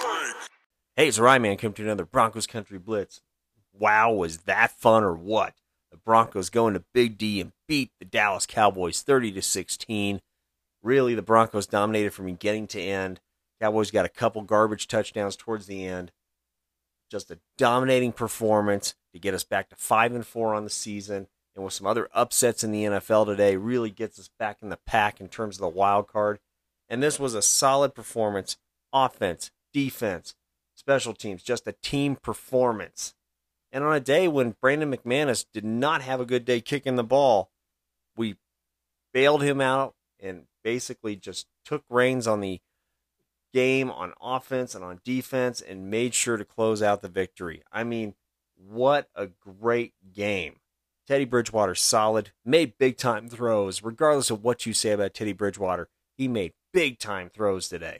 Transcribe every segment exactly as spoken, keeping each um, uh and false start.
Hey, it's Ryman. Come to another Broncos Country Blitz. Wow, was that fun or what? The Broncos going to Big D and beat the Dallas Cowboys thirty to sixteen. Really, the Broncos dominated from beginning to end. Cowboys got a couple garbage touchdowns towards the end. Just a dominating performance to get us back to five and four on the season. And with some other upsets in the N F L today, really gets us back in the pack in terms of the wild card. And this was a solid performance. Offense, defense, special teams, just a team performance. And on a day when Brandon McManus did not have a good day kicking the ball, we bailed him out and basically just took reins on the game on offense and on defense and made sure to close out the victory. I mean, what a great game. Teddy Bridgewater, solid, made big-time throws. Regardless of what you say about Teddy Bridgewater, he made big-time throws today.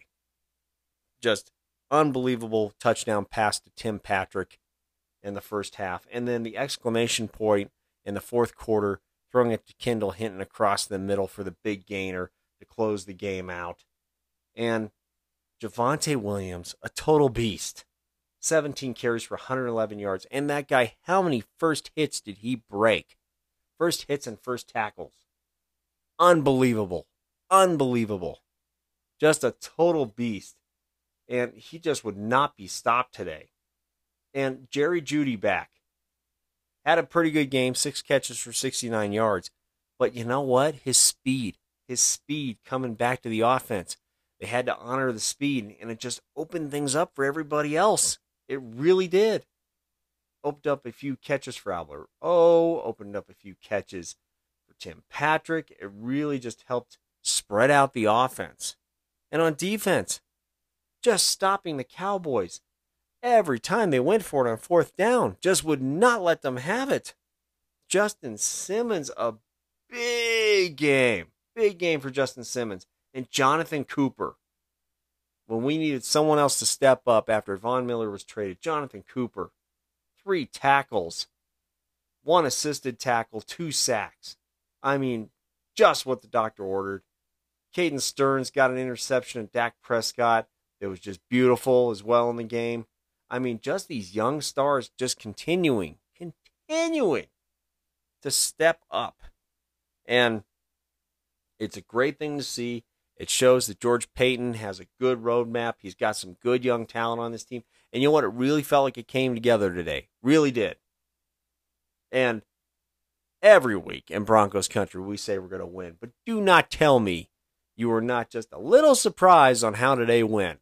Just unbelievable touchdown pass to Tim Patrick in the first half. And then the exclamation point in the fourth quarter, throwing it to Kendall Hinton across the middle for the big gainer to close the game out. And Javonte Williams, a total beast. seventeen carries for one hundred eleven yards. And that guy, how many first hits did he break? First hits and first tackles. Unbelievable. Unbelievable. Just a total beast. And he just would not be stopped today. And Jerry Jeudy back. Had a pretty good game, six catches for sixty-nine yards. But you know what? His speed. His speed coming back to the offense. They had to honor the speed, and it just opened things up for everybody else. It really did. Opened up a few catches for Albert O. Opened up a few catches for Tim Patrick. It really just helped spread out the offense. And on defense, just stopping the Cowboys. Every time they went for it on fourth down, just would not let them have it. Justin Simmons, a big game. Big game for Justin Simmons. And Jonathan Cooper. When we needed someone else to step up after Von Miller was traded, Jonathan Cooper. Three tackles. One assisted tackle, two sacks. I mean, just what the doctor ordered. Caden Stearns got an interception of Dak Prescott. It was just beautiful as well in the game. I mean, just these young stars just continuing, continuing to step up. And it's a great thing to see. It shows that George Payton has a good roadmap. He's got some good young talent on this team. And you know what? It really felt like it came together today. Really did. And every week in Broncos country, we say we're going to win. But do not tell me you were not just a little surprised on how today went.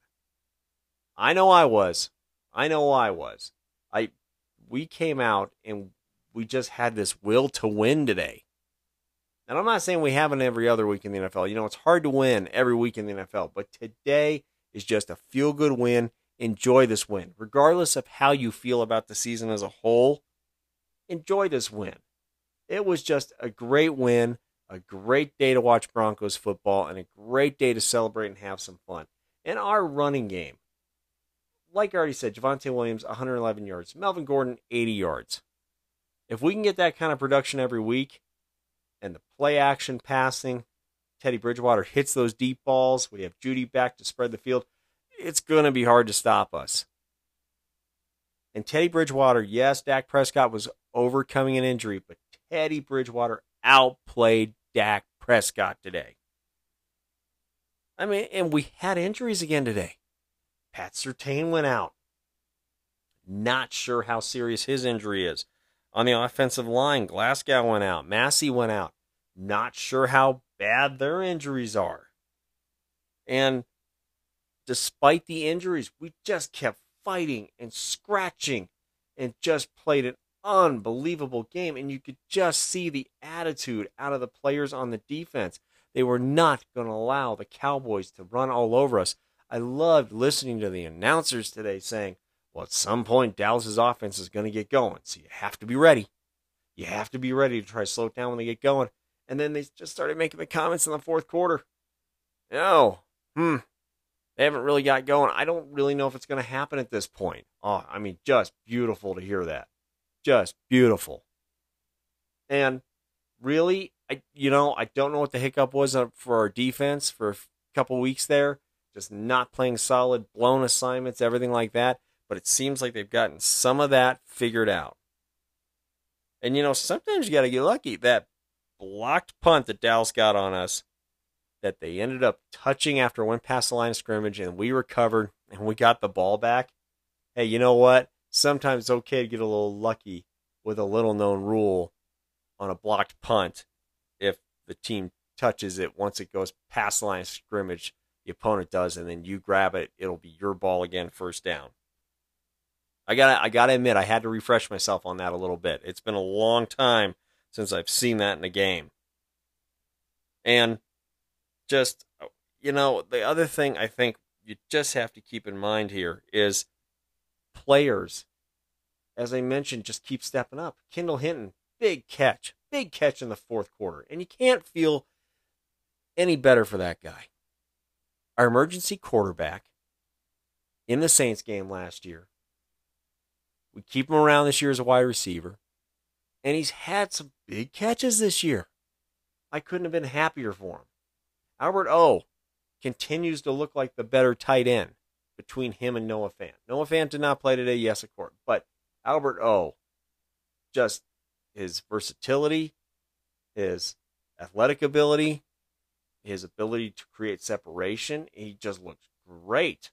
I know I was. I know I was. I we came out and we just had this will to win today. And I'm not saying we haven't every other week in the N F L. You know, it's hard to win every week in the N F L. But today is just a feel-good win. Enjoy this win. Regardless of how you feel about the season as a whole, enjoy this win. It was just a great win, a great day to watch Broncos football, and a great day to celebrate and have some fun. And our running game, like I already said, Javonte Williams, one hundred eleven yards. Melvin Gordon, eighty yards. If we can get that kind of production every week, and the play action passing, Teddy Bridgewater hits those deep balls, we have Jeudy back to spread the field, it's going to be hard to stop us. And Teddy Bridgewater, yes, Dak Prescott was overcoming an injury, but Teddy Bridgewater outplayed Dak Prescott today. I mean, and we had injuries again today. Pat Surtain went out. Not sure how serious his injury is. On the offensive line, Glasgow went out. Massey went out. Not sure how bad their injuries are. And despite the injuries, we just kept fighting and scratching and just played an unbelievable game. And you could just see the attitude out of the players on the defense. They were not going to allow the Cowboys to run all over us. I loved listening to the announcers today saying, well, at some point, Dallas's offense is going to get going, so you have to be ready. You have to be ready to try to slow it down when they get going. And then they just started making the comments in the fourth quarter. Oh, hmm, they haven't really got going. I don't really know if it's going to happen at this point. Oh, I mean, just beautiful to hear that. Just beautiful. And really, I you know, I don't know what the hiccup was for our defense for a couple weeks there. just not playing solid, blown assignments, everything like that. But it seems like they've gotten some of that figured out. And, you know, sometimes you got to get lucky. That blocked punt that Dallas got on us, that they ended up touching after it went past the line of scrimmage, and we recovered, and we got the ball back. Hey, you know what? Sometimes it's okay to get a little lucky with a little-known rule on a blocked punt if the team touches it once it goes past the line of scrimmage. The opponent does, and then you grab it. It'll be your ball again, first down. I gotta, I gotta admit, I had to refresh myself on that a little bit. It's been a long time since I've seen that in a game. And just, you know, the other thing I think you just have to keep in mind here is players, as I mentioned, just keep stepping up. Kendall Hinton, big catch, big catch in the fourth quarter. And you can't feel any better for that guy. Our emergency quarterback in the Saints game last year. We keep him around this year as a wide receiver. And he's had some big catches this year. I couldn't have been happier for him. Albert O continues to look like the better tight end between him and Noah Fant. Noah Fant did not play today, yes, of course. But Albert O, just his versatility, his athletic ability, his ability to create separation, he just looks great.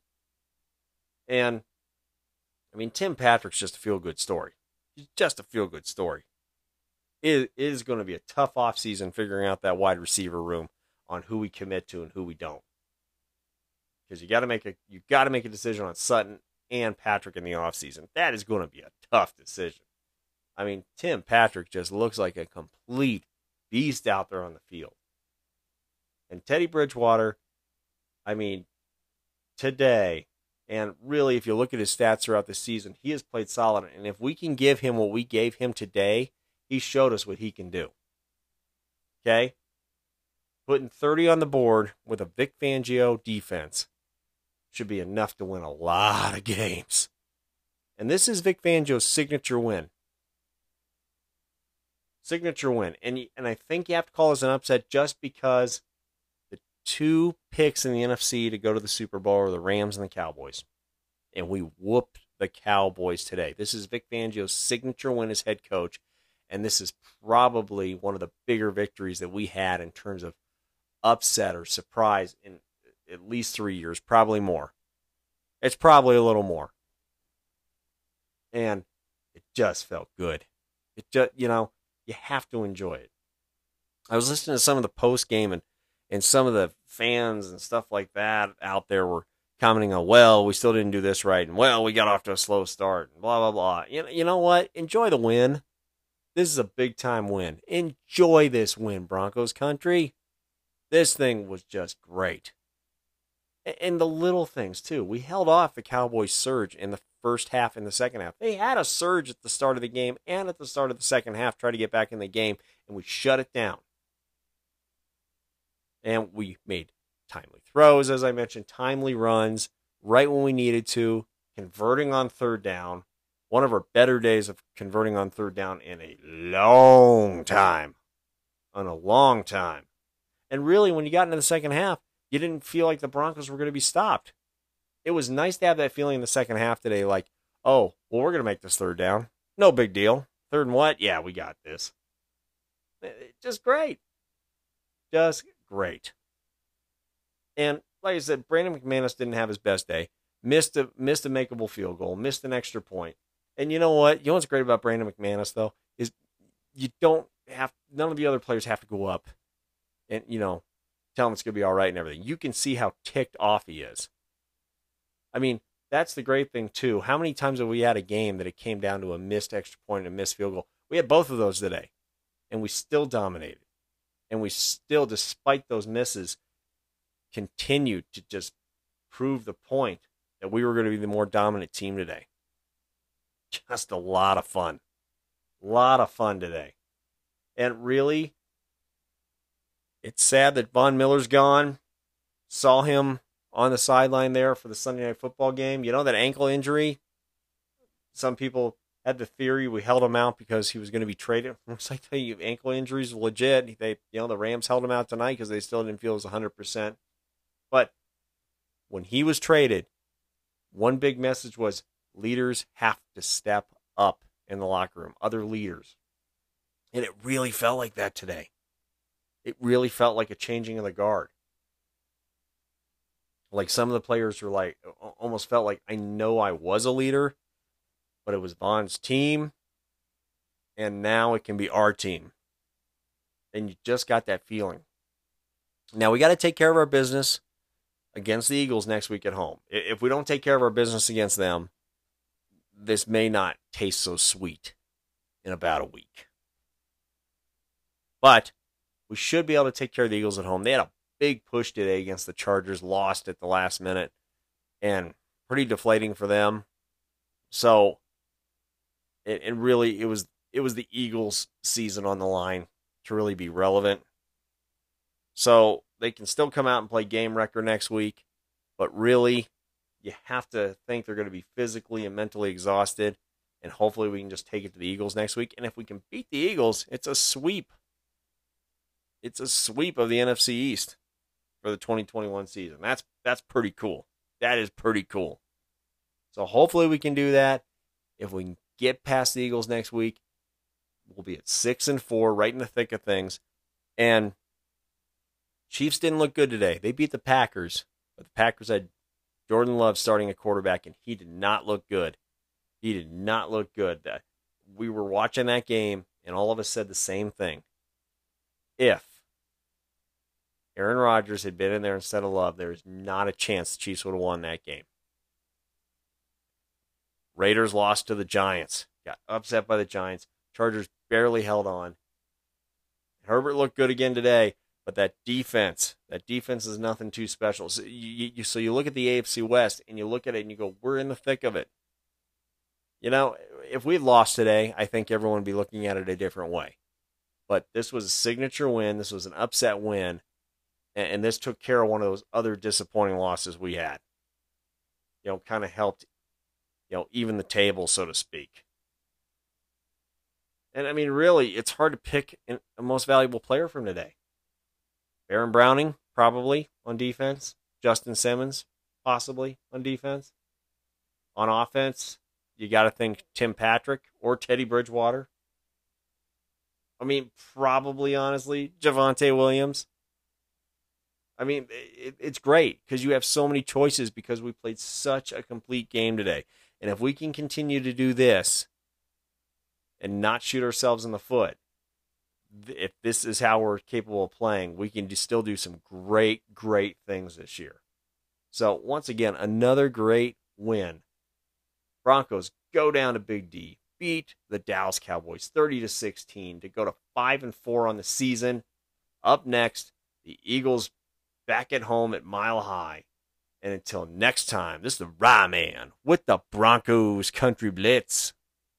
And, I mean, Tim Patrick's just a feel-good story. He's just a feel-good story. It is going to be a tough offseason figuring out that wide receiver room on who we commit to and who we don't. Because you got to make a you got to make a decision on Sutton and Patrick in the offseason. That is going to be a tough decision. I mean, Tim Patrick just looks like a complete beast out there on the field. And Teddy Bridgewater, I mean, today, and really if you look at his stats throughout the season, he has played solid. And if we can give him what we gave him today, he showed us what he can do. Okay? Putting thirty on the board with a Vic Fangio defense should be enough to win a lot of games. And this is Vic Fangio's signature win. Signature win. And, and I think you have to call this an upset just because the two picks in the N F C to go to the Super Bowl are the Rams and the Cowboys. And we whooped the Cowboys today. This is Vic Fangio's signature win as head coach. And this is probably one of the bigger victories that we had in terms of upset or surprise in at least three years, probably more. It's probably a little more. And it just felt good. It just, you know, you have to enjoy it. I was listening to some of the post game and, and some of the fans and stuff like that out there were commenting on, well, we still didn't do this right. And, well, we got off to a slow start. And blah, blah, blah. You know, you know what? Enjoy the win. This is a big-time win. Enjoy this win, Broncos country. This thing was just great. And the little things, too. We held off the Cowboys' surge in the first half and the second half. They had a surge at the start of the game and at the start of the second half, try to get back in the game, and we shut it down. And we made timely throws, as I mentioned, timely runs, right when we needed to, converting on third down. One of our better days of converting on third down in a long time. On a long time. And really, when you got into the second half, you didn't feel like the Broncos were going to be stopped. It was nice to have that feeling in the second half today, like, oh, well, we're going to make this third down. No big deal. Third and what? Yeah, we got this. Just great. Just great. And like I said, Brandon McManus didn't have his best day. Missed a, missed a makeable field goal. Missed an extra point. And you know what? You know what's great about Brandon McManus, though, is you don't have, none of the other players have to go up and, you know, tell him it's going to be all right and everything. You can see how ticked off he is. I mean, that's the great thing, too. How many times have we had a game that it came down to a missed extra point and a missed field goal? We had both of those today, and we still dominated. And we still, despite those misses, continued to just prove the point that we were going to be the more dominant team today. Just a lot of fun. A lot of fun today. And really, it's sad that Von Miller's gone. Saw him on the sideline there for the Sunday Night Football game. You know, that ankle injury, some people had the theory we held him out because he was going to be traded. It's like, hey, ankle injuries legit. They, you know, the Rams held him out tonight because they still didn't feel it was one hundred percent. But when he was traded, one big message was leaders have to step up in the locker room, other leaders. And it really felt like that today. It really felt like a changing of the guard. Like some of the players were like, almost felt like, I know I was a leader, but it was Von's team, and now it can be our team. And you just got that feeling. Now, we got to take care of our business against the Eagles next week at home. If we don't take care of our business against them, this may not taste so sweet in about a week. But we should be able to take care of the Eagles at home. They had a big push today against the Chargers, lost at the last minute, and pretty deflating for them. So, it, it really, it was it was the Eagles' season on the line to really be relevant. So, they can still come out and play game record next week, but really, you have to think they're going to be physically and mentally exhausted, and hopefully we can just take it to the Eagles next week. And if we can beat the Eagles, it's a sweep. It's a sweep of the N F C East for the twenty twenty-one season. That's that's pretty cool. That is pretty cool. So hopefully we can do that. If we can get past the Eagles next week, we'll be at six and four, right in the thick of things. And Chiefs didn't look good today. They beat the Packers, but the Packers had Jordan Love starting a quarterback, and he did not look good. He did not look good. We were watching that game, and all of us said the same thing. If Aaron Rodgers had been in there instead of Love, there is not a chance the Chiefs would have won that game. Raiders lost to the Giants. Got upset by the Giants. Chargers barely held on. Herbert looked good again today, but that defense, that defense is nothing too special. So you, you, so you look at the A F C West, and you look at it, and you go, we're in the thick of it. You know, if we had lost today, I think everyone would be looking at it a different way. But this was a signature win. This was an upset win. And, and this took care of one of those other disappointing losses we had. You know, kind of helped, you know, even the table, so to speak. And, I mean, really, it's hard to pick a most valuable player from today. Baron Browning, probably, on defense. Justin Simmons, possibly, on defense. On offense, you got to think Tim Patrick or Teddy Bridgewater. I mean, probably, honestly, Javonte Williams. I mean, it, it's great because you have so many choices because we played such a complete game today. And if we can continue to do this and not shoot ourselves in the foot, if this is how we're capable of playing, we can still do some great, great things this year. So, once again, another great win. Broncos go down to Big D, beat the Dallas Cowboys thirty to sixteen to go to five and four on the season. Up next, the Eagles back at home at Mile High. And until next time, this is the Rye Man with the Broncos Country Blitz.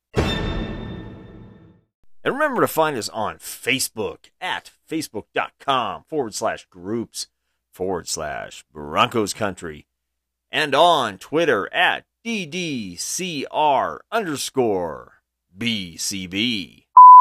And remember to find us on Facebook at facebook.com forward slash groups forward slash Broncos Country. And on Twitter at DDCR underscore BCB.